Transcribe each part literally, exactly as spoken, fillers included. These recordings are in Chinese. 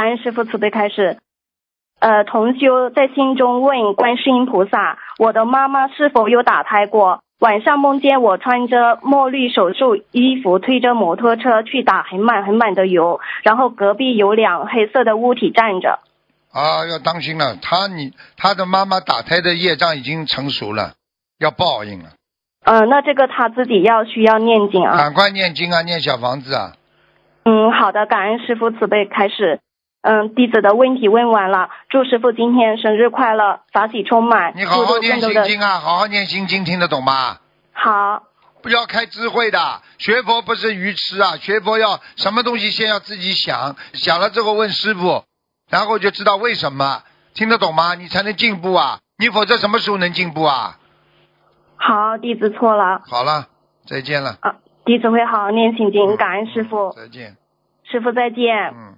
恩师父慈悲开示。呃，同修在心中问观世音菩萨，我的妈妈是否有打胎过？晚上梦见我穿着墨绿手术衣服，推着摩托车去打很满很满的油，然后隔壁有两黑色的物体站着。 啊，要当心了，他你他的妈妈打胎的业障已经成熟了，要报应了。 嗯、呃，那这个他自己要需要念经啊。 赶快念经啊，念小房子啊。 嗯，好的，感恩师父慈悲开始。嗯，弟子的问题问完了，祝师父今天生日快乐，法喜充满。 你好好念心经啊，好好念心经，听得懂吗？ 好。 不要开智慧的，学佛不是愚痴啊，学佛要什么东西先要自己想，想了之后问师父，然后就知道为什么，听得懂吗？你才能进步啊，你否则什么时候能进步啊？ 好，弟子错了。 好了，再见了。 啊，弟子会好好念心经，感恩师父。 再见。 师父再见。 嗯。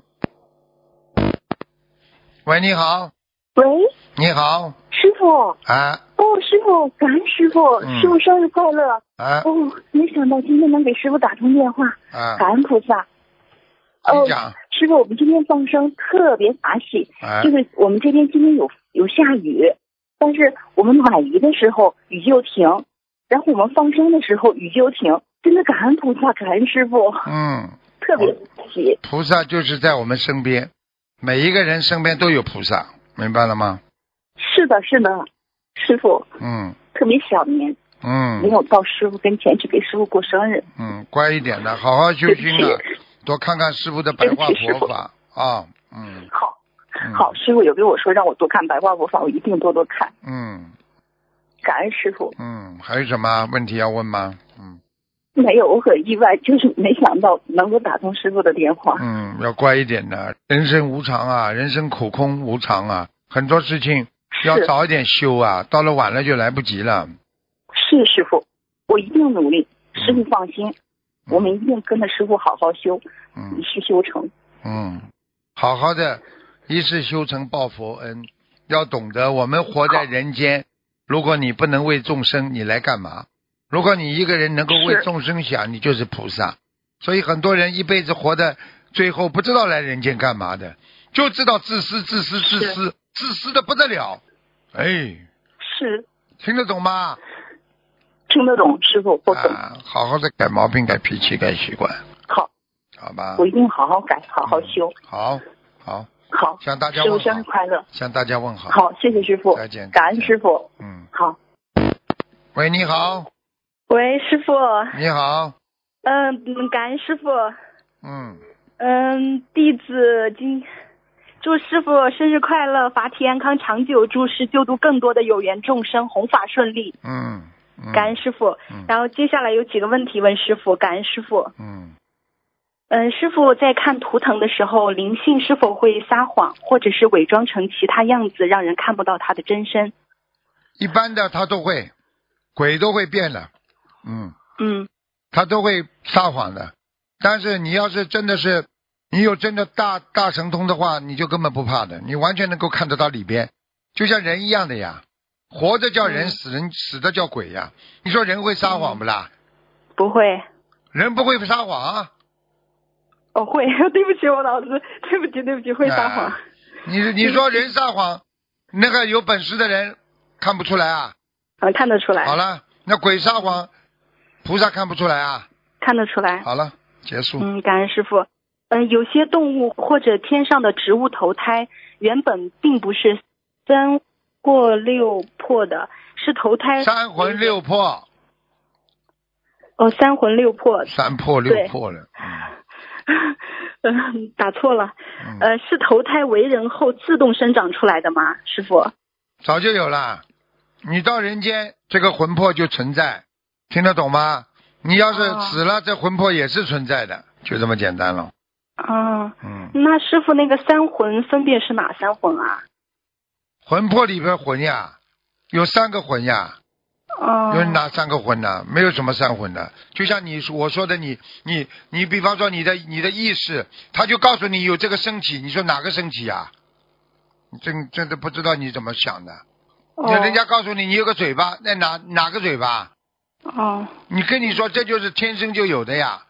喂，你好。 喂。 你好。 师傅。 啊。 哦，师傅，感恩师傅， 嗯、 师傅生日快乐。 啊。 哦，没想到今天能给师傅打通电话。 啊。 感恩菩萨。 哦， 师傅，我们今天放生特别法喜， 啊、 就是我们这边今天有有下雨，但是我们买鱼的时候雨就停，然后我们放生的时候雨就停，真的感恩菩萨，感恩师傅。 嗯。 特别喜。 菩萨就是在我们身边，每一个人身边都有菩萨，明白了吗？ 是的，是的，师傅。 嗯。 特别想念。 嗯。 没有到师傅跟前去给师傅过生日。 嗯，乖一点的，好好修心啊，多看看师傅的白话佛法啊。嗯。 好。好，师傅有给我说让我多看白话佛法，我一定多多看。 嗯。 感恩师傅。 嗯，还有什么问题要问吗？嗯。 没有，我很意外，就是没想到能够打通师傅的电话。 嗯，要乖一点的，人生无常啊，人生苦空无常啊，很多事情要早一点修啊，到了晚了就来不及了。 是师傅，我一定努力，师傅放心，嗯、我们一定跟着师傅好好修，嗯、一世修成。 嗯，好好的一世修成报佛恩，要懂得我们活在人间，如果你不能为众生，你来干嘛？如果你一个人能够为众生想，你就是菩萨。所以很多人一辈子活的最后不知道来人间干嘛的，就知道自私自私自私自私的不得了。哎， 是听得懂吗？ 听得懂，师傅我懂、 啊、好好的改毛病，改脾气，改习惯。 好， 好吧， 我一定好好改，好好修。 嗯、好好好， 向大家问好， 师傅生日快乐， 向大家问好。 好，谢谢师傅， 再见， 感恩师傅。 嗯， 好。 喂，你好。 喂，师傅。 你好。 嗯，感恩师傅。 嗯。 嗯，弟子今祝师傅生日快乐，法体安康长久，祝师救度更多的有缘众生，弘法顺利。 嗯。嗯感恩师傅。 嗯。 然后接下来有几个问题问师傅，感恩师傅。 嗯。 嗯，师傅在看图腾的时候，灵性是否会撒谎，或者是伪装成其他样子，让人看不到他的真身？ 一般的他都会，鬼都会变的。嗯嗯， 他都会撒谎的，但是你要是真的是你有真的大大神通的话，你就根本不怕的，你完全能够看得到里边，就像人一样的呀，活着叫人， 嗯、 死人死的叫鬼呀。你说人会撒谎不啦？ 不会， 人不会撒谎啊。 哦，会，对不起，我老师，对不起，对不起，会撒谎。 啊、你你说人撒谎，那个有本事的人看不出来啊？ 嗯，看得出来。 好了。那鬼撒谎，菩萨看不出来啊？ 看得出来。 好了，结束。 嗯，感恩师父。嗯、呃，有些动物或者天上的植物投胎，原本并不是三或六魄的，是投胎三魂六魄。 哦，三魂六魄。 三魄六魄了。 嗯，打错了。 嗯、 呃，是投胎为人后自动生长出来的吗，师父？ 早就有了。你到人间，这个魂魄就存在，听得懂吗？你要是死了，哦、这魂魄也是存在的，就这么简单了。 哦， 嗯， 那师傅那个三魂分别是哪三魂啊？ 魂魄里边魂呀，有三个魂呀。 哦。 有哪三个魂呢？没有什么三魂的，就像你我说的你，你你你，比方说你的你的意识，他就告诉你有这个身体，你说哪个身体啊？你真真的不知道你怎么想的。那人家告诉你你有个嘴巴，那哪哪个嘴巴？ 哦。 你跟你说这就是天生就有的呀。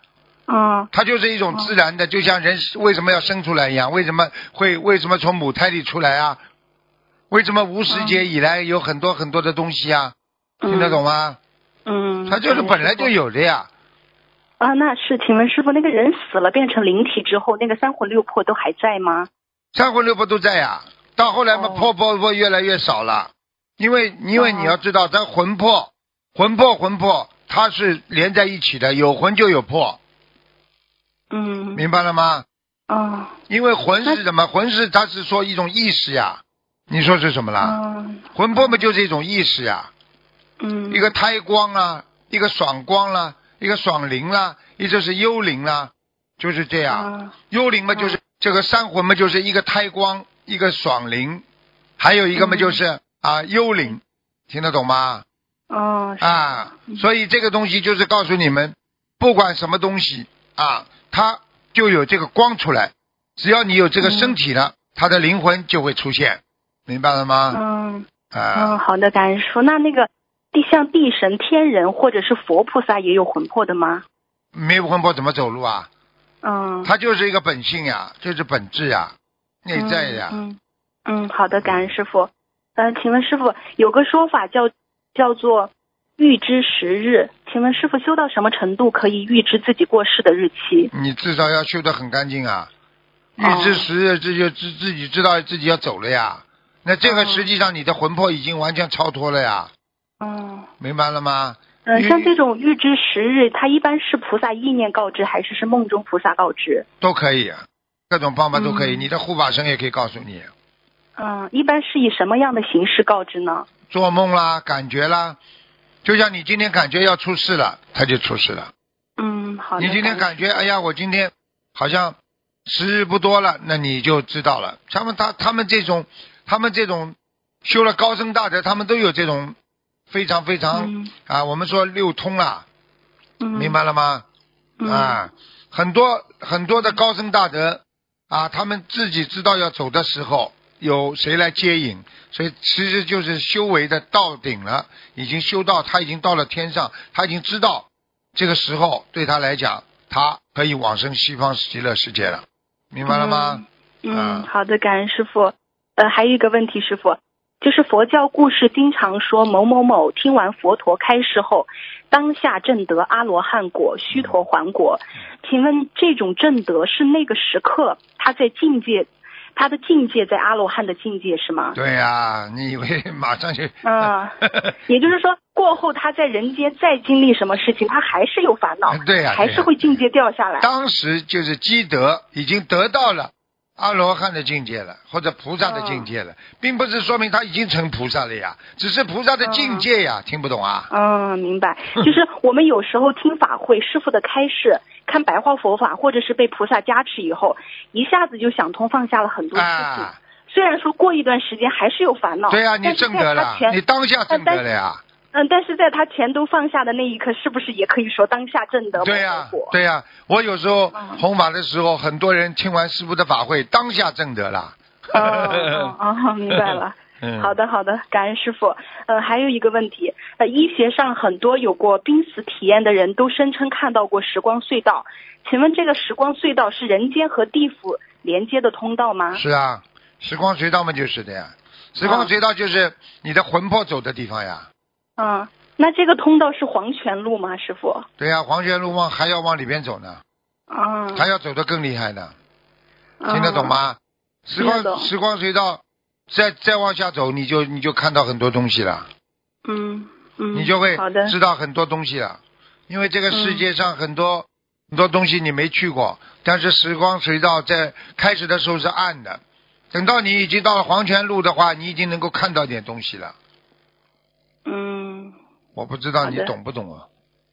嗯， 它就是一种自然的，就像人为什么要生出来一样，为什么会为什么从母胎里出来啊？为什么无始劫以来有很多很多的东西啊？ 嗯、 听得懂吗？ 嗯， 它就是本来就有的呀。 啊，那是，请问师傅，那个人死了变成灵体之后，那个三魂六魄都还在吗？ 三魂六魄都在呀，到后来嘛， 哦、 魄魄魄越来越少了，因为因为你要知道，咱魂魄、魂魄、魂魄，它是连在一起的，有魂就有魄。 嗯， 明白了吗？ 哦， 因为魂是什么？魂是它是说一种意识呀，你说是什么啦？ 嗯， 魂魄嘛就是一种意识呀， 嗯， 一个胎光啊，一个爽光啦，一个爽灵啦，一个是幽灵啦，就是这样。 嗯、 幽灵嘛就是、嗯、这个三魂嘛就是一个胎光，一个爽灵，还有一个嘛就是、嗯、啊幽灵，听得懂吗？ 哦， 啊，所以这个东西就是告诉你们，不管什么东西啊，它就有这个光出来，只要你有这个身体了，嗯、它的灵魂就会出现，明白了吗？ 嗯， 啊， 嗯，好的，感恩师父。那那个地像地神、天人或者是佛菩萨也有魂魄的吗？ 没有魂魄怎么走路啊？ 嗯， 它就是一个本性呀，就是本质呀，内在呀。 嗯 嗯, 嗯，好的，感恩师父。呃，请问师父，有个说法叫叫做预知时日，请问师父修到什么程度可以预知自己过世的日期？ 你至少要修得很干净啊，预知时日，这就自自己知道自己要走了呀。那这个实际上你的魂魄已经完全超脱了呀。 嗯， 明白了吗？ 嗯、呃，像这种预知时日，它一般是菩萨意念告知，还是是梦中菩萨告知？ 都可以，各种方法都可以。 嗯、 你的护法神也可以告诉你。 嗯，一般是以什么样的形式告知呢？ 做梦啦，感觉啦，就像你今天感觉要出事了，他就出事了。 嗯，好的。 你今天感觉，哎呀，我今天好像时日不多了，那你就知道了。他们他他们这种，他们这种修了高僧大德，他们都有这种非常非常、嗯、啊，我们说六通了， 嗯、 明白了吗？ 嗯、 啊，很多很多的高僧大德啊，他们自己知道要走的时候，有谁来接引，所以其实就是修为的到顶了，已经修到他已经到了天上，他已经知道这个时候对他来讲，他可以往生西方极乐世界了，明白了吗？ 嗯， 啊、 嗯好的，感恩师父。呃，还有一个问题，师父，就是佛教故事经常说某某某听完佛陀开示后，当下证得阿罗汉果，须陀洹果。请问这种证得是那个时刻他在境界？他的境界在阿罗汉的境界是吗？ 对呀、啊，你以为马上就啊、嗯，也就是说过后他在人间再经历什么事情，他还是有烦恼， 对呀、啊， 还是会境界掉下来。 当时就是积德，已经得到了阿罗汉的境界了，或者菩萨的境界了，嗯、并不是说明他已经成菩萨了呀，只是菩萨的境界呀，嗯、听不懂啊？ 嗯，明白。就是我们有时候听法会，师父的开示，看白话佛法，或者是被菩萨加持以后，一下子就想通放下了很多事情。啊、虽然说过一段时间还是有烦恼， 对呀、啊，你证得了，你当下证得了呀。 嗯，但是在他全都放下的那一刻，是不是也可以说当下证得？ 对呀、啊，对呀、啊，我有时候弘法的时候，很多人听完师父的法会，当下证得了。 哦哦哦，明白了。嗯、好的好的，感恩师父。呃，还有一个问题，呃，医学上很多有过濒死体验的人都声称看到过时光隧道，请问这个时光隧道是人间和地府连接的通道吗？ 是啊，时光隧道嘛就是的呀，时光隧道就是你的魂魄走的地方呀。 嗯，那这个通道是黄泉路吗，师父？ 对呀、啊，黄泉路往还要往里边走呢。 嗯， 还要走得更厉害呢。听得懂吗？嗯、时光时光隧道。再再往下走，你就你就看到很多东西了， 嗯嗯， 你就会知道很多东西了。因为这个世界上很多、嗯、很多东西你没去过，但是时光隧道在开始的时候是暗的，等到你已经到了黄泉路的话，你已经能够看到点东西了。 嗯， 我不知道你懂不懂啊？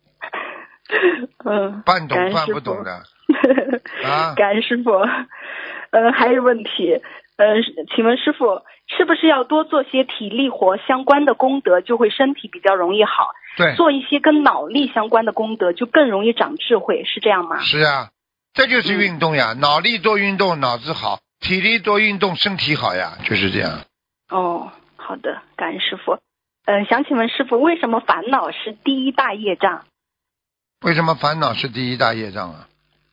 嗯， 半懂半不懂的啊。 感恩师父。呃，还有问题。呃，请问师父，是不是要多做些体力活相关的功德，就会身体比较容易好？ 对， 做一些跟脑力相关的功德，就更容易长智慧，是这样吗？ 是啊，这就是运动呀，嗯、脑力多运动，脑子好；体力多运动，身体好呀，就是这样。 哦，好的，感恩师父。嗯、呃，想请问师父，为什么烦恼是第一大业障？ 为什么烦恼是第一大业障啊？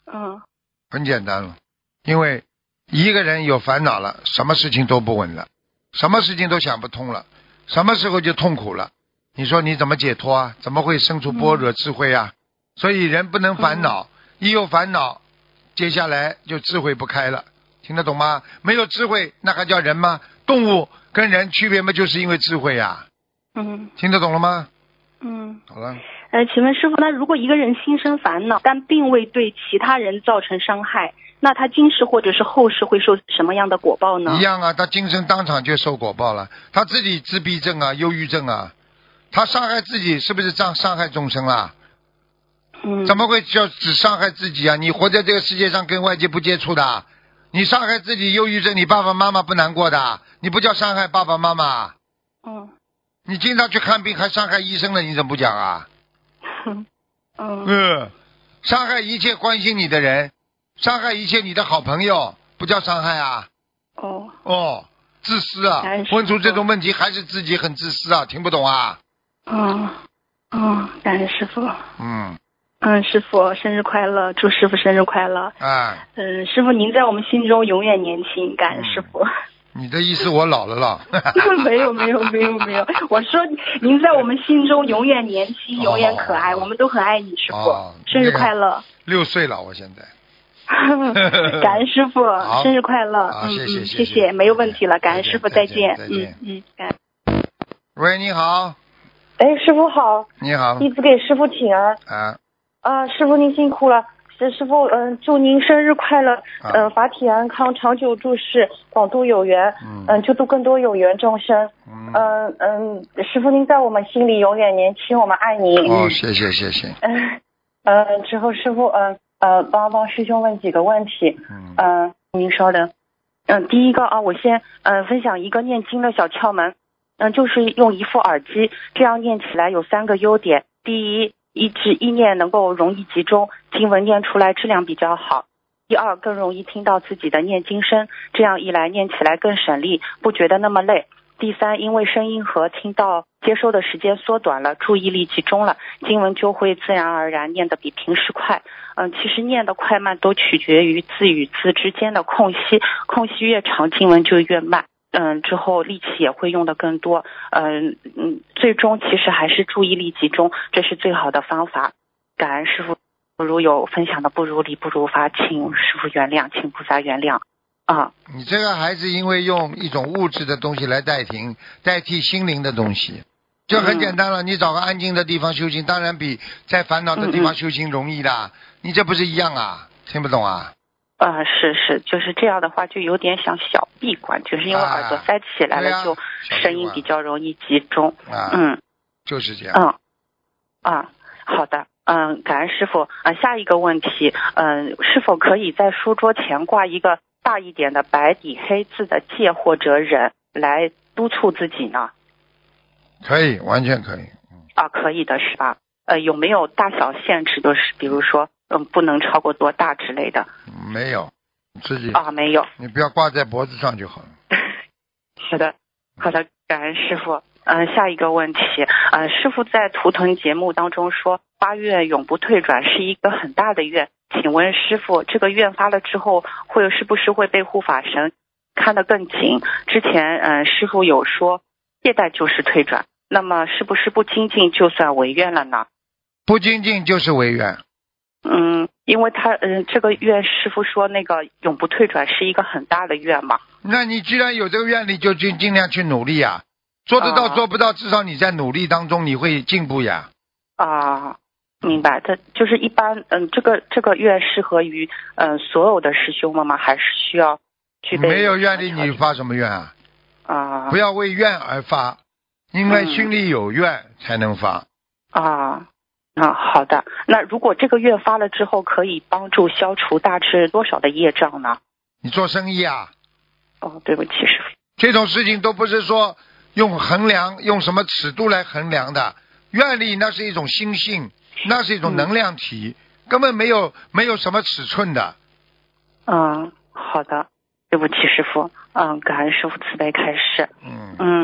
嗯， 很简单了，因为一个人有烦恼了，什么事情都不稳了，什么事情都想不通了，什么时候就痛苦了？你说你怎么解脱啊？怎么会生出般若智慧啊？嗯、所以人不能烦恼，嗯、一有烦恼，接下来就智慧不开了，听得懂吗？没有智慧，那还叫人吗？动物跟人区别嘛，就是因为智慧呀、啊。 嗯， 听得懂了吗？ 嗯， 好了。 呃，请问师傅，那如果一个人心生烦恼，但并未对其他人造成伤害，那他今世或者是后世会受什么样的果报呢？ 一样啊，他今生当场就受果报了。他自己自闭症啊，忧郁症啊，他伤害自己是不是伤伤害众生啦？ 嗯。 怎么会叫只伤害自己啊？你活在这个世界上跟外界不接触的，你伤害自己忧郁症，你爸爸妈妈不难过的，你不叫伤害爸爸妈妈？ 嗯。 你经常去看病还伤害医生了，你怎么不讲啊？ 嗯。 嗯，伤害一切关心你的人，伤害一切你的好朋友，不叫伤害啊？ 哦。 哦，自私啊！问出这种问题还是自己很自私啊？听不懂啊？ 嗯。嗯，感恩师傅。 嗯。 嗯，师傅生日快乐，祝师傅生日快乐。 哎。 嗯，师傅您在我们心中永远年轻，感恩师傅。嗯你的意思我老了了？ 没有没有没有没有，我说您在我们心中永远年轻，永远可爱， 哦、 我们都很爱你，师傅。 哦、 生日快乐！ 六岁了，我现在。 感恩师傅，生日快乐！ 嗯嗯嗯， 谢谢，没有问题了，感恩师傅，再见。 再见。 嗯嗯，感恩。 喂，你好。 哎，师傅好。 你好。 弟子给师傅请安。 啊。 啊，师傅您辛苦了。师傅，嗯、呃，祝您生日快乐，嗯、呃，法体安康，长久住世，广度有缘，嗯、呃，救度更多有缘众生，嗯嗯、呃呃，师傅您在我们心里永远年轻，我们爱您。 哦，谢谢谢谢。 嗯呃，之后师傅，嗯 呃, 呃，帮帮师兄问几个问题，嗯、呃，您稍等，嗯、呃，第一个啊，我先嗯、呃、分享一个念经的小窍门，嗯、呃，就是用一副耳机，这样念起来有三个优点，第一。一致意念能够容易集中，经文念出来质量比较好。第二，更容易听到自己的念经声，这样一来念起来更省力，不觉得那么累。第三，因为声音和听到接收的时间缩短了，注意力集中了，经文就会自然而然念得比平时快。嗯，其实念的快慢都取决于字与字之间的空隙，空隙越长，经文就越慢。嗯，之后力气也会用的更多。嗯嗯，最终其实还是注意力集中，这是最好的方法。感恩师父，如有分享的不如理不如法，请师父原谅，请菩萨原谅。啊， 你这个孩子因为用一种物质的东西来代替代替心灵的东西，就很简单了。嗯、你找个安静的地方修行，当然比在烦恼的地方修行容易的。嗯嗯你这不是一样啊？听不懂啊？ 啊、呃，是是，就是这样的话，就有点像小闭关，就是因为耳朵塞起来了，啊、就声音比较容易集中。 啊、 嗯， 就是这样。 嗯，啊，好的，嗯，感恩师傅。啊，下一个问题，嗯，是否可以在书桌前挂一个大一点的白底黑字的戒或者忍来督促自己呢？ 可以，完全可以。 啊，可以的是吧？呃，有没有大小限制？就是比如说。嗯，不能超过多大之类的？ 没有，自己啊，没有。 你不要挂在脖子上就好了。 是的，好的，感恩师傅。嗯、呃，下一个问题，呃，师傅在图腾节目当中说，发愿永不退转是一个很大的愿，请问师傅，这个愿发了之后，会是不是会被护法神看得更紧？之前嗯、呃，师傅有说懈怠就是退转，那么是不是不精进就算违愿了呢？ 不精进就是违愿。 嗯，因为他嗯，这个愿师傅说那个永不退转是一个很大的愿嘛。 那你既然有这个愿力，就尽尽量去努力呀。做得到、啊、做不到，至少你在努力当中你会进步呀。 啊，明白。这就是一般嗯，这个这个愿适合于嗯所有的师兄们吗？还是需要具备？ 没有愿力你发什么愿啊？ 啊， 不要为愿而发，因为心里有愿才能发。 嗯、啊。啊，好的。那如果这个愿发了之后，可以帮助消除大致多少的业障呢？ 你做生意啊？ 哦，对不起，师傅。 这种事情都不是说用衡量，用什么尺度来衡量的。愿力那是一种心性，那是一种能量体，嗯、根本没有没有什么尺寸的。 嗯，好的。对不起，师傅。嗯，感恩师傅慈悲开示。 嗯。 嗯。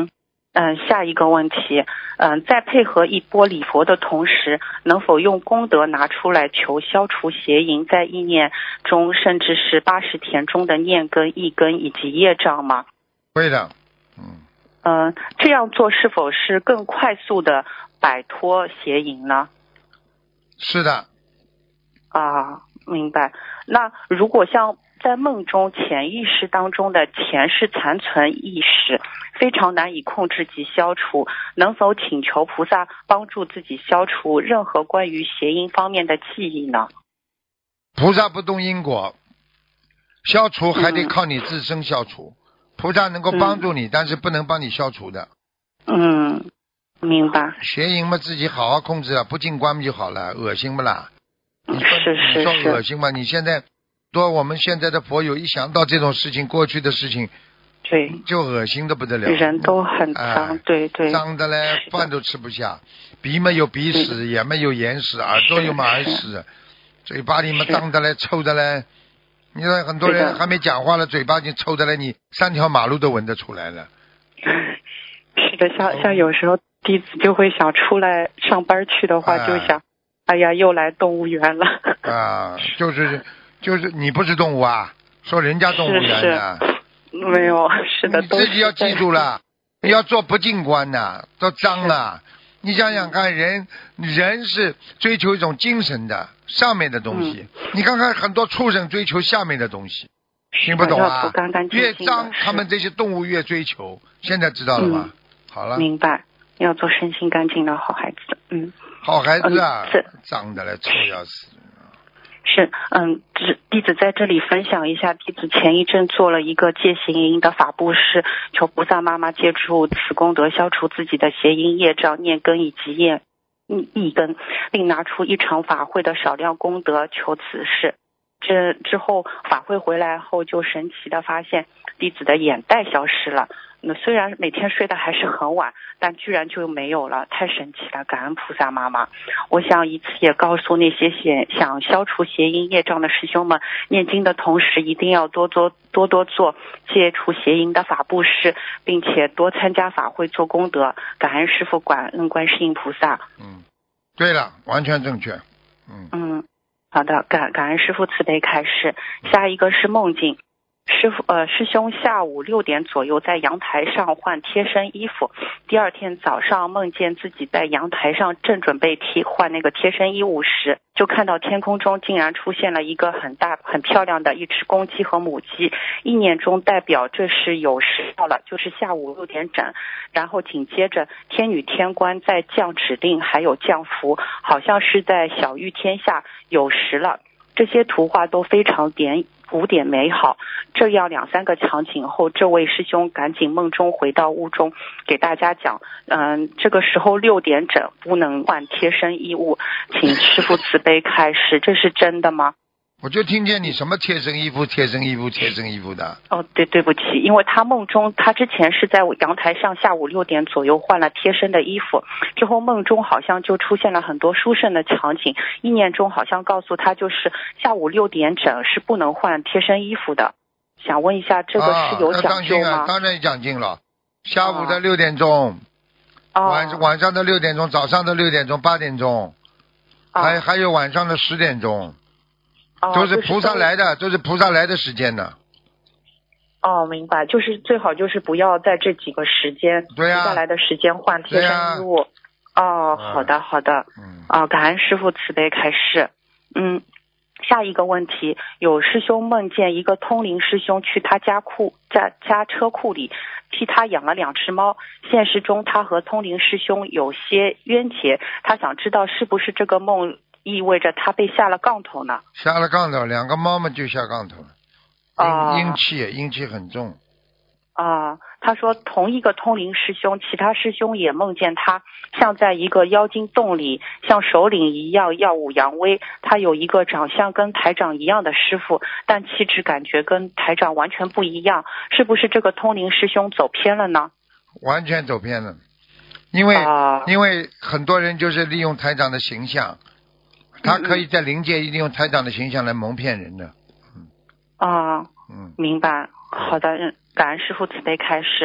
嗯，下一个问题，嗯，在配合一波礼佛的同时，能否用功德拿出来求消除邪淫在意念中，甚至是八十田中的念根、意根以及业障吗？ 会的，嗯。 嗯，这样做是否是更快速的摆脱邪淫呢？ 是的。 啊，明白。那如果像在梦中潜意识当中的前世残存意识非常难以控制及消除，能否请求菩萨帮助自己消除任何关于邪淫方面的记忆呢？ 菩萨不动因果，消除还得靠你自身消除。嗯、菩萨能够帮助你、嗯，但是不能帮你消除的。 嗯，明白。 邪淫嘛，自己好好控制了，不进关就好了，恶心不啦？ 你是是是。 你说恶心吗？你现在多我们现在的佛友一想到这种事情，过去的事情， 对， 就恶心的不得了。 人都很脏，哎、对对。 脏的嘞，饭都吃不下，鼻嘛有鼻屎，眼嘛有眼屎，耳朵有马耳屎，嘴巴里嘛脏的嘞，臭的嘞。你说很多人还没讲话了，嘴巴已经臭的嘞，你三条马路都闻得出来了。 是的，像像有时候弟子就会想出来上班去的话，哎、就想，哎呀，又来动物园了。 啊，就是就是你不是动物啊？说人家动物园呢？ 没有，是的， 你自己要记住了，你要做不净观呐，都脏了。你想想看，人人是追求一种精神的上面的东西，嗯、你看看很多畜生追求下面的东西，听不懂啊？ 干干净净越脏，他们这些动物越追求。现在知道了吗？嗯、好了， 明白。要做身心干净的好孩子。嗯， 好孩子啊，嗯、脏的来臭要死。 是，嗯，弟子在这里分享一下，弟子前一阵做了一个戒邪淫的法布施，求菩萨妈妈借助此功德消除自己的邪淫业障、念根以及业意根，并拿出一场法会的少量功德求此事。这之后法会回来后，就神奇的发现弟子的眼袋消失了。那虽然每天睡得还是很晚，但居然就没有了，太神奇了！感恩菩萨妈妈。我想以此也告诉那些想消除邪淫业障的师兄们，念经的同时一定要多多多多做戒除邪淫的法布施，并且多参加法会做功德。感恩师父，感恩观世音菩萨。 嗯，对了，完全正确。嗯嗯，好的，感感恩师父慈悲开示。下一个是梦境。师傅呃，师兄下午六点左右在阳台上换贴身衣服，第二天早上梦见自己在阳台上正准备贴换那个贴身衣物时，就看到天空中竟然出现了一个很大很漂亮的一只公鸡和母鸡，意念中代表这是有时到了，就是下午六点整。然后紧接着天女天官在降指令还有降福，好像是在小御天下有时了。这些图画都非常点古典美好。这样两三个场景后，这位师兄赶紧梦中回到屋中，给大家讲，嗯，这个时候六点整不能换贴身衣物，请师父慈悲开示，这是真的吗？ 我就听见你什么贴身衣服、贴身衣服、贴身衣服的。 哦，对，对不起，因为他梦中，他之前是在阳台上下午六点左右换了贴身的衣服，之后梦中好像就出现了很多殊胜的场景，意念中好像告诉他，就是下午六点整是不能换贴身衣服的。想问一下，这个是有讲究吗？ 啊啊、当然讲究了。下午的六点钟， 哦、 晚晚上的六点钟，早上的六点钟、八点钟，哦、还还有晚上的十点钟。 哦、 都是菩萨来的，都是菩萨来的时间的。 哦，明白，就是最好就是不要在这几个时间， 对呀、啊， 菩萨来的时间换贴身衣物。啊、哦，好的好的， 嗯， 啊，感恩师父慈悲开示。嗯，下一个问题，有师兄梦见一个通灵师兄去他家库家家车库里替他养了两只猫，现实中他和通灵师兄有些冤结，他想知道是不是这个梦意味着他被下了杠头呢？ 下了杠头，两个猫嘛就下杠头了。 啊， 阴气阴气很重。 啊，他说同一个通灵师兄，其他师兄也梦见他像在一个妖精洞里，像首领一样耀武扬威。他有一个长相跟台长一样的师傅，但气质感觉跟台长完全不一样。是不是这个通灵师兄走偏了呢？ 完全走偏了，因为、 啊、 因为很多人就是利用台长的形象。他可以在灵界利用台长的形象来蒙骗人的。 嗯啊， 嗯， 明白。好的，感恩师父慈悲开示。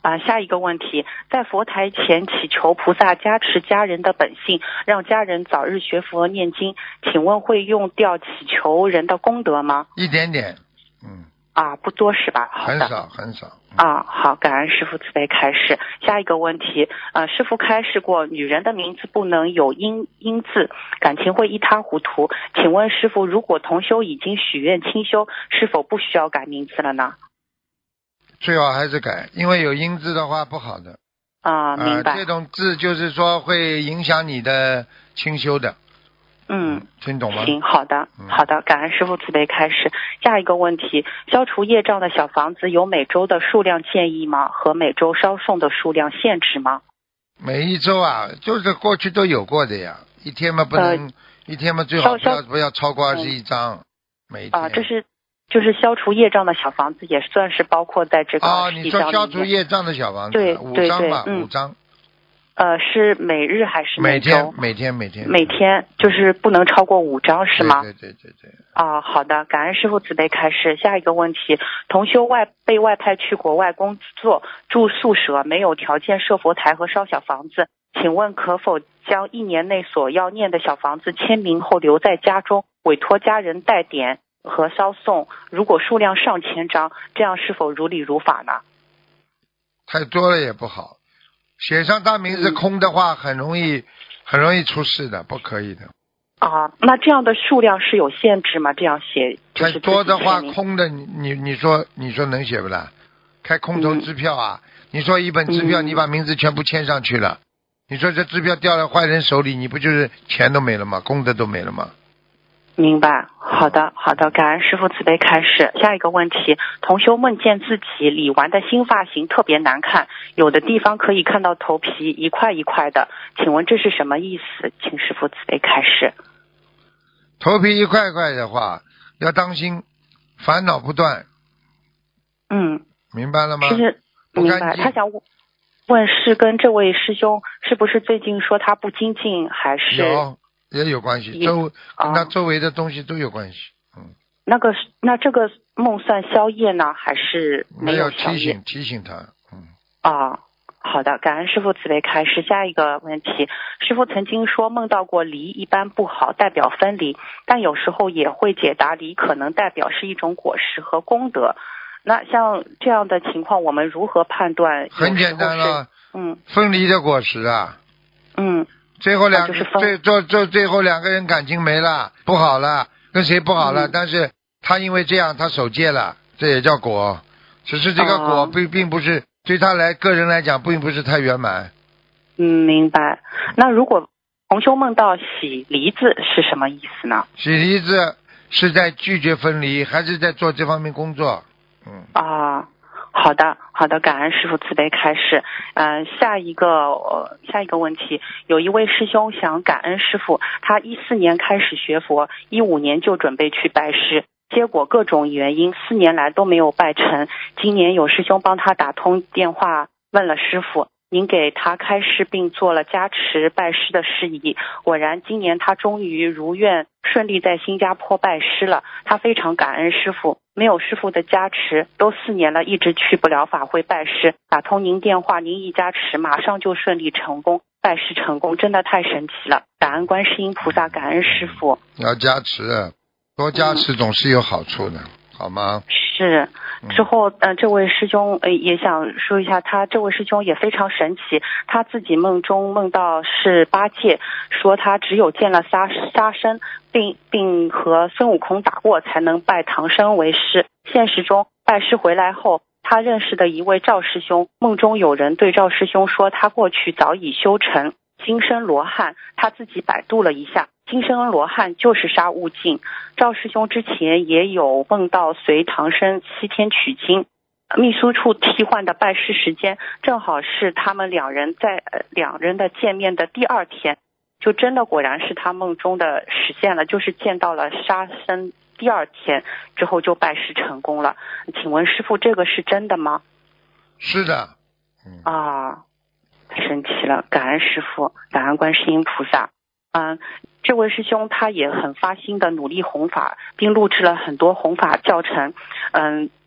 啊，下一个问题，在佛台前祈求菩萨加持家人的本性，让家人早日学佛念经，请问会用掉祈求人的功德吗？ 一点点，嗯。 啊，不多是吧？好的， 很少很少。 嗯、啊，好，感恩师父慈悲开示。下一个问题，呃，师父开示过，女人的名字不能有阴阴字，感情会一塌糊涂。请问师父，如果同修已经许愿清修，是否不需要改名字了呢？ 最好还是改，因为有阴字的话不好的。 啊，明白。 呃、这种字就是说会影响你的清修的。 嗯， 听懂吗？ 行，好的，好的，感恩师父慈悲开示。下一个问题，消除业障的小房子有每周的数量建议吗？和每周烧送的数量限制吗？ 每一周啊，就是过去都有过的呀，一天嘛不能，呃、一天嘛最好不要不要超过二十一张，嗯、每一天。 啊，这是就是消除业障的小房子，也算是包括在这个哦，你说消除业障的小房子， 对五张吧， 嗯、 五张。 呃，是每日还是每天？每天每天每天就是不能超过五张是吗？ 对对对对对。 啊，好的，感恩师父慈悲开示。下一个问题，同修外被外派去国外工作，住宿舍，没有条件设佛台和烧小房子，请问可否将一年内所要念的小房子签名后留在家中，委托家人代点和烧送？如果数量上千张，这样是否如理如法呢？ 太多了也不好。写上他名字空的话，很容易、嗯、很容易出事的，不可以的。 啊，那这样的数量是有限制吗？这样写就是太多的话，空的你你你说你说能写不啦？开空头支票啊！嗯、你说一本支票，你把名字全部签上去了，嗯、你说这支票掉到坏人手里，你不就是钱都没了吗？功德都没了吗？ 明白，好的好的，感恩师父慈悲开示。下一个问题，同修梦见自己理完的新发型特别难看，有的地方可以看到头皮一块一块的，请问这是什么意思？请师父慈悲开示。 头皮一块一块的话，要当心，烦恼不断。 嗯， 明白了吗？ 是明白。他想问是跟这位师兄是不是最近说他不精进，还是有？也有关系，周跟他周围的东西都有关系。嗯， 那个那这个梦算消业呢，还是没有消业？ 提醒提醒他。嗯。 啊，好的，感恩师父慈悲开示。下一个问题，师父曾经说梦到过离一般不好，代表分离，但有时候也会解答离可能代表是一种果实和功德。那像这样的情况，我们如何判断？ 很简单了， 嗯， 分离的果实啊。 嗯。 最后两个、 啊就是、 最最最最后两个人感情没了，不好了，跟谁不好了？嗯、但是他因为这样他守戒了，这也叫果。只是这个果并、哦、并不是对他来个人来讲并不是太圆满。 嗯，明白。那如果同修梦到洗梨子是什么意思呢？ 洗梨子是在拒绝分离，还是在做这方面工作？嗯。 啊。好的，好的，感恩师父慈悲开示。嗯、呃，下一个、呃、下一个问题，有一位师兄想感恩师父，他一四年开始学佛，一五年就准备去拜师，结果各种原因，四年来都没有拜成。今年有师兄帮他打通电话，问了师父，您给他开示并做了加持拜师的事宜。果然，今年他终于如愿顺利在新加坡拜师了。他非常感恩师父。没有师父的加持，都四年了，一直去不了法会拜师。打通您电话，您一加持，马上就顺利成功，拜师成功，真的太神奇了！感恩观世音菩萨，感恩师父。 要加持，多加持总是有好处的，嗯、好吗？ 是。之后，呃，这位师兄呃也想说一下，他这位师兄也非常神奇，他自己梦中梦到是八戒，说他只有见了沙沙僧，并并和孙悟空打过，才能拜唐僧为师。现实中拜师回来后，他认识的一位赵师兄，梦中有人对赵师兄说，他过去早已修成金身罗汉，他自己百度了一下，金身罗汉就是沙悟净。赵师兄之前也有梦到随唐僧西天取经，秘书处替换的拜师时间正好是他们两人在、呃、两人的见面的第二天，就真的果然是他梦中的实现了，就是见到了沙僧，第二天之后就拜师成功了。请问师父，这个是真的吗？ 是的。 嗯、啊，太神奇了，感恩师父，感恩观世音菩萨。嗯，这位师兄他也很发心的努力弘法，并录制了很多弘法教程。嗯，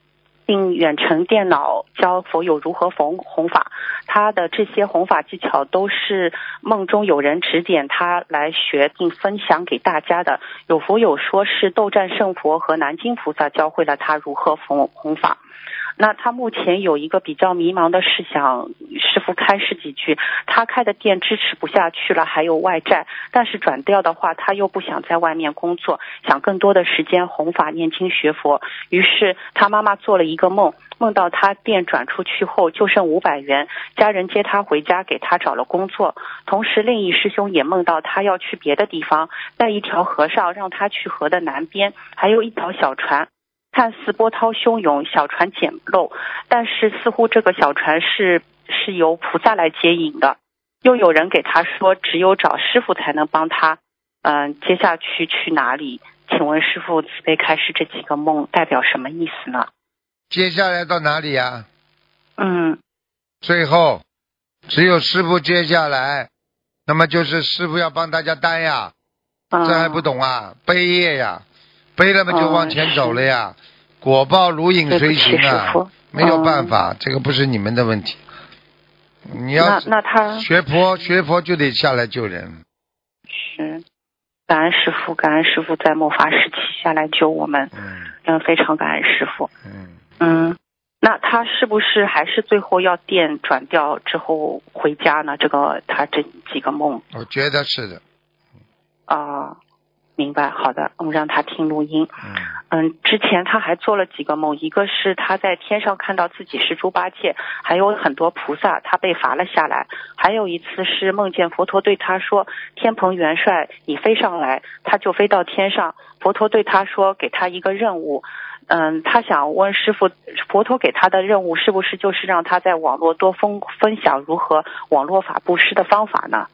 并远程电脑教佛友如何弘弘法。他的这些弘法技巧都是梦中有人指点他来学并分享给大家的。有佛友说是斗战胜佛和南京菩萨教会了他如何弘弘法。那他目前有一个比较迷茫的事，想师父开示几句。他开的店支持不下去了，还有外债，但是转掉的话他又不想在外面工作，想更多的时间弘法念经学佛。于是他妈妈做了一个梦，梦到他店转出去后就剩五百元，家人接他回家给他找了工作。同时另一师兄也梦到他要去别的地方，在一条河上让他去河的南边，还有一条小船，看似波涛汹涌，小船简陋，但是似乎这个小船是是由菩萨来接引的。又有人给他说只有找师父才能帮他嗯、呃，接下去去哪里。请问师父慈悲开示，这几个梦代表什么意思呢？ 接下来到哪里呀？ 嗯， 最后只有师父接下来，那么就是师父要帮大家担呀、嗯、这还不懂啊？背业呀，背了嘛就往前走了呀、嗯、果报如影随形啊，没有办法、嗯、这个不是你们的问题。你要那那他学佛学佛就得下来救人。 是，感恩师父，感恩师父在末法时期下来救我们。嗯嗯，非常感恩师父。 嗯嗯，那他是不是还是最后要店转掉之后回家呢？这个他这几个梦， 我觉得是的。 啊、呃，明白，好的，我们让他听录音。嗯，之前他还做了几个梦，一个是他在天上看到自己是猪八戒，还有很多菩萨，他被罚了下来。还有一次是梦见佛陀对他说：“天蓬元帅，你飞上来。”他就飞到天上。佛陀对他说：“给他一个任务。”嗯，他想问师父，佛陀给他的任务是不是就是让他在网络多分分享如何网络法布施的方法呢？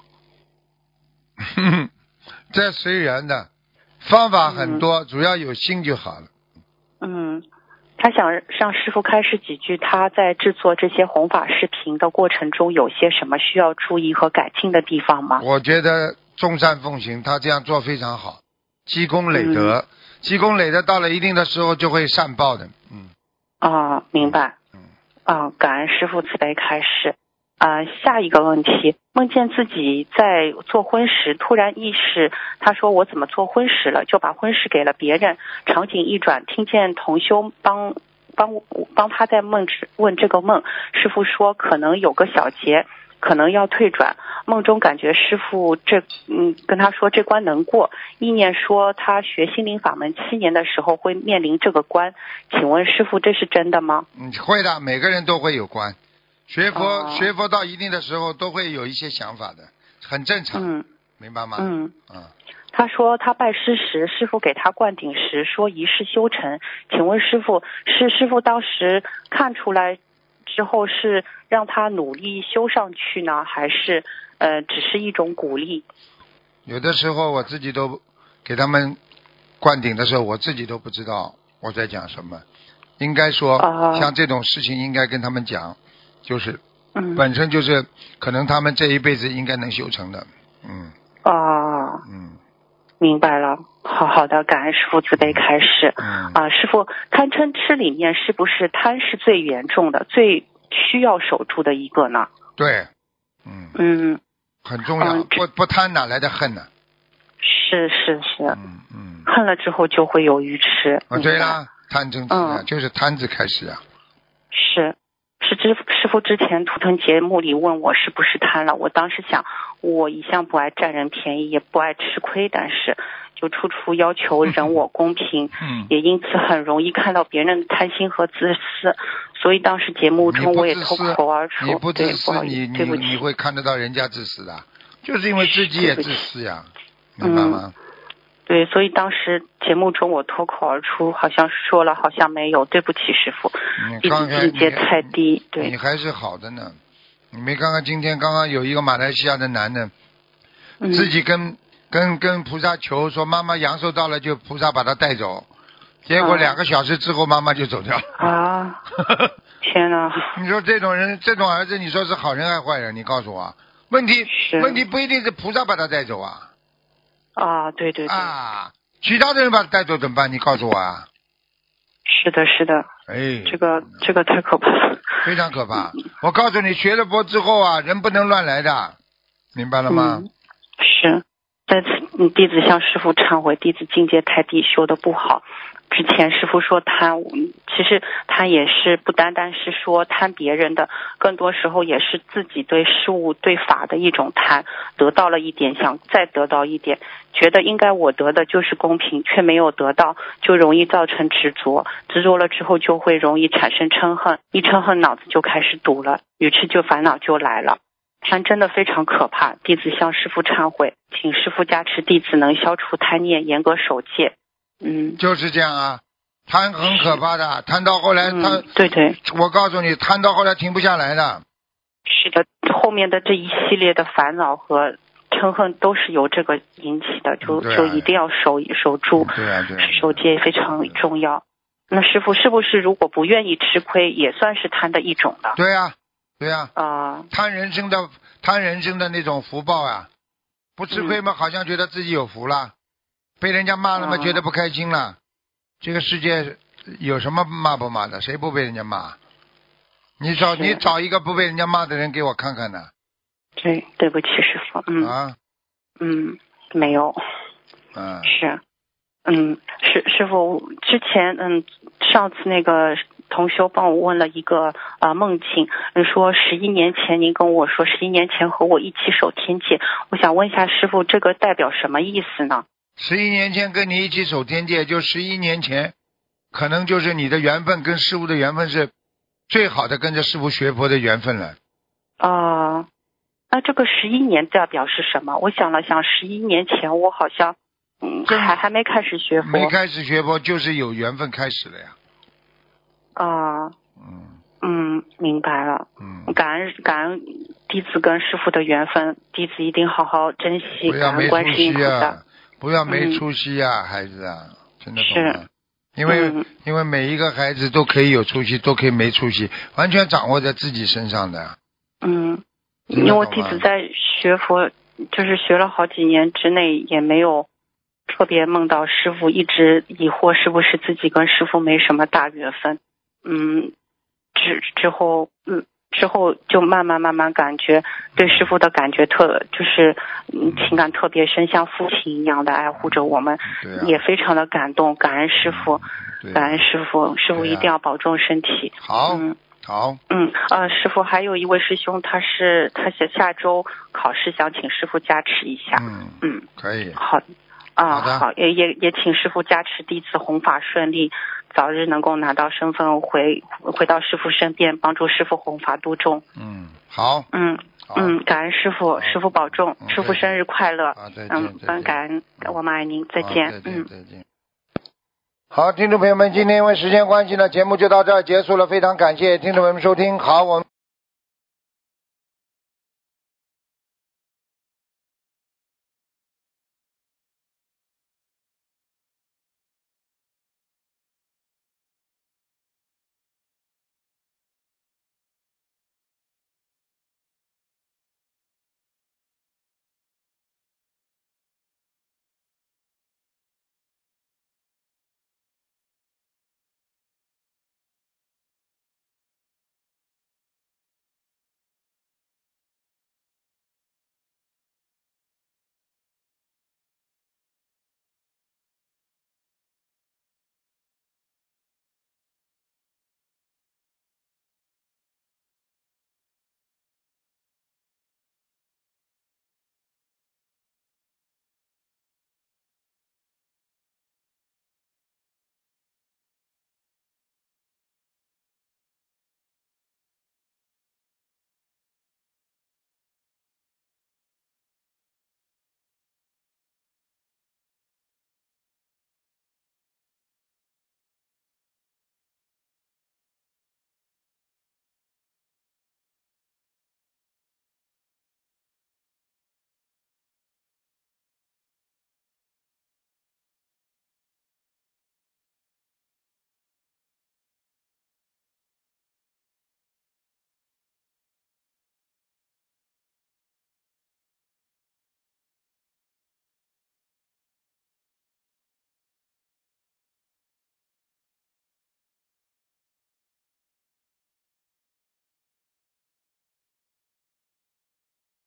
这随缘的，方法很多、嗯、主要有心就好了。 嗯，他想让师父开示几句，他在制作这些弘法视频的过程中有些什么需要注意和改进的地方吗？ 我觉得众善奉行，他这样做非常好，积功累德、嗯、积功累德到了一定的时候就会善报的。嗯， 啊，明白。 嗯， 啊，感恩师父慈悲开示。啊、呃，下一个问题，梦见自己在做婚时，突然意识，他说我怎么做婚时了，就把婚事给了别人。场景一转，听见同修帮帮帮他在梦问这个梦，师父说可能有个小劫，可能要退转。梦中感觉师父这嗯跟他说这关能过，意念说他学心灵法门七年的时候会面临这个关，请问师父这是真的吗？ 嗯，会的，每个人都会有关。学佛、哦、学佛到一定的时候都会有一些想法的，很正常。 嗯， 明白吗？ 嗯嗯。 他说他拜师时，师父给他灌顶时说一世修成，请问师父是师父当时看出来之后是让他努力修上去呢，还是呃只是一种鼓励？ 有的时候我自己都给他们灌顶的时候，我自己都不知道我在讲什么。应该说、呃、像这种事情应该跟他们讲，就是本身就是可能他们这一辈子应该能修成的。嗯啊、呃、 嗯， 明白了。好好的，感恩师父慈悲开示。 嗯啊、呃，师父，贪嗔痴里面是不是贪是最严重的，最需要守住的一个呢？ 对，嗯嗯， 很重要。嗯、不不贪哪来的恨呢？ 是是是。 嗯嗯， 恨了之后就会有愚痴。 啊，对啦，贪嗔痴啊、 嗯， 就是贪字开始啊。 是。是师师父之前图腾节目里问我是不是贪了，我当时想我一向不爱占人便宜，也不爱吃亏，但是就处处要求人我公平、 嗯、 也因此很容易看到别人的贪心和自私，所以当时节目中我也脱口而出。 你不自私， 对， 你对不起， 你会看得到人家自私的，就是因为自己也自私呀，明白吗？ 嗯，对，所以当时节目中我脱口而出，好像说了，好像没有，对不起师父， 你刚才境界太低。对， 你还是好的呢。你没看看今天刚刚有一个马来西亚的男的， 嗯、 自己跟跟跟菩萨求说妈妈阳寿到了，就菩萨把他带走，结果两个小时之后妈妈就走掉了。 啊！天哪！ 你说这种人，这种儿子，你说是好人还是坏人？你告诉我。问题问题不一定是菩萨把他带走啊。 啊，对对对。 啊，其他的人把他带走怎么办？你告诉我啊。 是的，是的。 哎， 这个这个太可怕了。 非常可怕。我告诉你，学了佛之后啊，人不能乱来的，明白了吗？ 嗯、是。在此，弟子向师父忏悔，弟子境界太低，修得不好。之前师父说贪，其实他也是不单单是说贪别人的，更多时候也是自己对事物对法的一种贪，得到了一点想再得到一点，觉得应该我得的就是公平，却没有得到，就容易造成执着，执着了之后就会容易产生嗔恨，一嗔恨脑子就开始堵了，于是就烦恼就来了。贪真的非常可怕，弟子向师父忏悔，请师父加持弟子能消除贪念，严格守戒。嗯， 就是这样啊，贪很可怕的，贪到后来他、 嗯，对对， 我告诉你，贪到后来停不下来的。 是的，后面的这一系列的烦恼和嗔恨都是由这个引起的，就、 啊、 就一定要守守住， 对啊对啊， 守戒非常重要。那师父是不是如果不愿意吃亏，也算是贪的一种的？ 对啊。对呀、 啊，呃， 贪人生的贪人生的那种福报啊，不吃亏嘛、嗯，好像觉得自己有福了，被人家骂了嘛、呃，觉得不开心了。这个世界有什么骂不骂的？谁不被人家骂？你找你找一个不被人家骂的人给我看看呢？ 对，对不起师父，嗯， 啊， 嗯，没有， 嗯， 是，嗯，师师父之前嗯上次那个。同修帮我问了一个呃梦境，你说十一年前您跟我说十一年前和我一起守天界，我想问一下师父，这个代表什么意思呢？ 十一年前跟你一起守天界，就十一年前，可能就是你的缘分跟师父的缘分是最好的，跟着师父学佛的缘分了。 啊、呃，那这个十一年代表是什么？我想了想，十一年前我好像嗯还还没开始学佛， 没开始学佛就是有缘分开始了呀。 啊、呃， 嗯嗯，明白了。 嗯， 感恩感恩弟子跟师父的缘分，弟子一定好好珍惜。 不要没出息啊！不要没出息啊， 嗯、 孩子啊，真的懂吗？ 是， 因为、 嗯、 因为每一个孩子都可以有出息，都可以没出息，完全掌握在自己身上的。 嗯，因为我弟子在学佛，就是学了好几年之内，也没有特别梦到师父，一直疑惑是不是自己跟师父没什么大缘分。嗯，之之后，嗯，之后就慢慢慢慢感觉对师父的感觉特，就是嗯情感特别深，像父亲一样的爱护着我们， 啊、 也非常的感动，感恩师父， 啊、 感恩师父，师父一定要保重身体。 好， 嗯， 好， 嗯，呃，师父还有一位师兄，他是他下下周考试，想请师父加持一下。 嗯嗯， 可以。 好。啊， 好, 好，也也也请师父加持弟子弘法顺利，早日能够拿到身份回回到师父身边，帮助师父弘法度众。 嗯，好。 嗯嗯，感恩师父，师父保重， 嗯、 师父生日快乐。 啊，再见。 嗯，嗯，感恩，我们爱您，再见。 再见， 嗯， 再见。好，听众朋友们，今天因为时间关系呢，节目就到这儿结束了，非常感谢听众朋友们收听。好，我们。